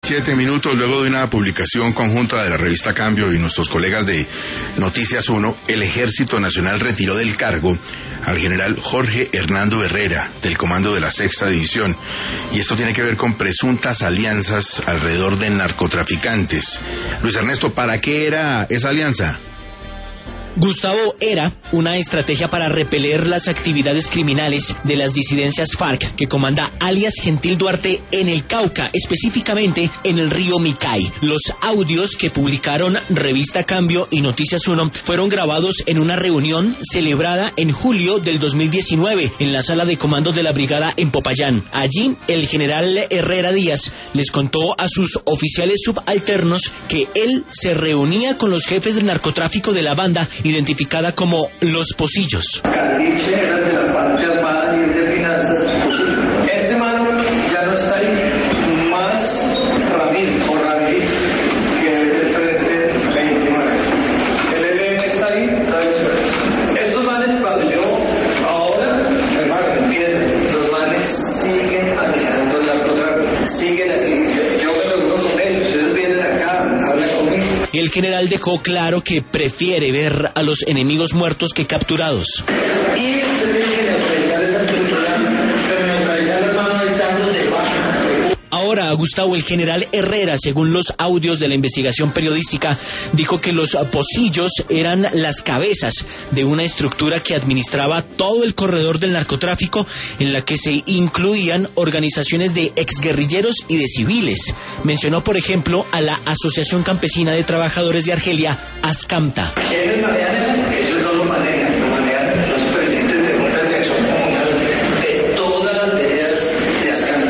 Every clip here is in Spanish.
7 minutos luego de una publicación conjunta de la revista Cambio y nuestros colegas de Noticias 1, el Ejército Nacional retiró del cargo al general Jorge Hernando Herrera, del comando de la Sexta División. Y esto tiene que ver con presuntas alianzas alrededor de narcotraficantes. Luis Ernesto, ¿para qué era esa alianza? Gustavo, era una estrategia para repeler las actividades criminales de las disidencias FARC que comanda alias Gentil Duarte en el Cauca, específicamente en el río Micay. Los audios que publicaron Revista Cambio y Noticias 1 fueron grabados en una reunión celebrada en julio del 2019 en la sala de comando de la brigada en Popayán. Allí, el general Herrera Díaz les contó a sus oficiales subalternos que él se reunía con los jefes del narcotráfico de la banda identificada como Los Pocillos. Caliche era de la parte armada y de finanzas. Este mano ya no está ahí, más Ramírez, que es del Frente 29. El ELN está ahí, estos manes cuando yo, ahora, hermano, entienden, los manes siguen manejando la cosa, siguen así, yo me lo digo con ellos vienen acá, hablan conmigo. El general dejó claro que prefiere ver a los enemigos muertos que capturados. Y usted tiene que neutralizar esa estructura, pero neutralizar las manos estando debajo. Ahora, Gustavo, el general Herrera, según los audios de la investigación periodística, dijo que los Pocillos eran las cabezas de una estructura que administraba todo el corredor del narcotráfico, en la que se incluían organizaciones de exguerrilleros y de civiles. Mencionó, por ejemplo, a la Asociación Campesina de Trabajadores de Argelia, ASCAMTA. ¿Quiénes manejan eso? Ellos no lo manejan los presidentes de juntas de acción comunal de todas las veredas de ASCAMTA.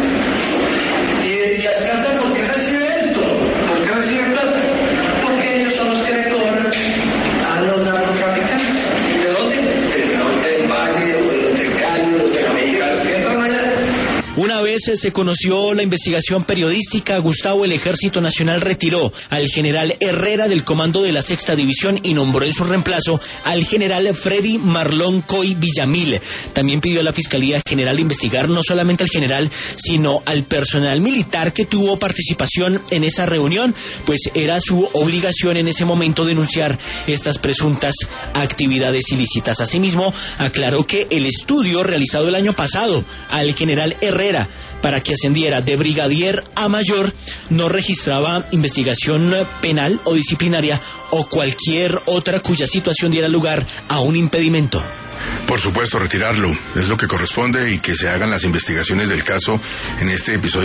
¿Y ASCAMTA por qué recibe esto? ¿Por qué recibe plata? Porque ellos son los que le cobran a los narcotraficantes. ¿De dónde? Del norte del Valle, o de los de Cali, los de Amigas, que entran allá. Una vez se conoció la investigación periodística, Gustavo, el Ejército Nacional retiró al general Herrera del comando de la Sexta División y nombró en su reemplazo al general Freddy Marlon Coy Villamil. También pidió a la Fiscalía General investigar no solamente al general, sino al personal militar que tuvo participación en esa reunión, pues era su obligación en ese momento denunciar estas presuntas actividades ilícitas. Asimismo, aclaró que el estudio realizado el año pasado al general Herrera para que ascendiera de brigadier a mayor no registraba investigación penal o disciplinaria o cualquier otra cuya situación diera lugar a un impedimento. Por supuesto, retirarlo es lo que corresponde y que se hagan las investigaciones del caso en este episodio.